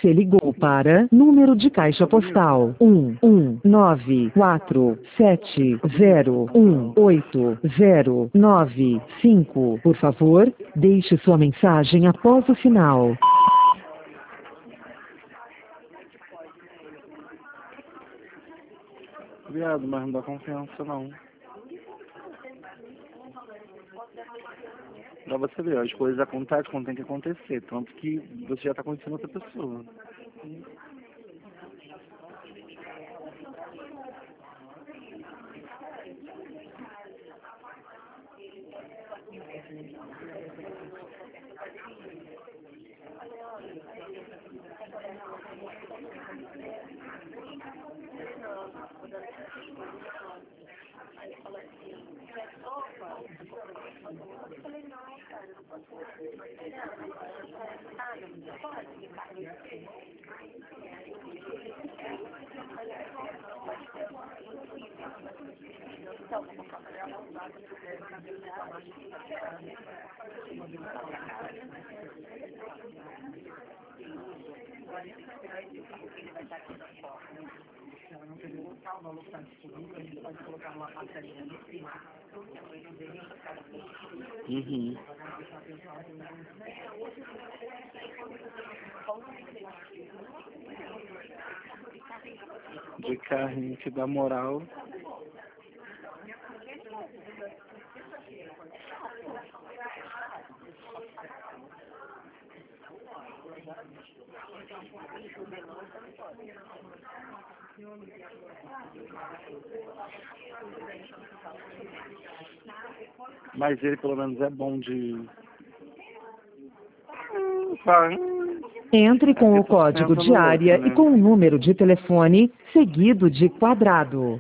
Você ligou para número de caixa postal 11947018095. Por favor, deixe sua mensagem após o sinal. Viado, mas não dá confiança não. Pra você ver, as coisas acontecem quando tem que acontecer, tanto que você já tá conhecendo outra pessoa. Uhum. De carrinho que dá moral. Mas ele pelo menos é bom de... Entre com o código de área e com o número de telefone, seguido de quadrado.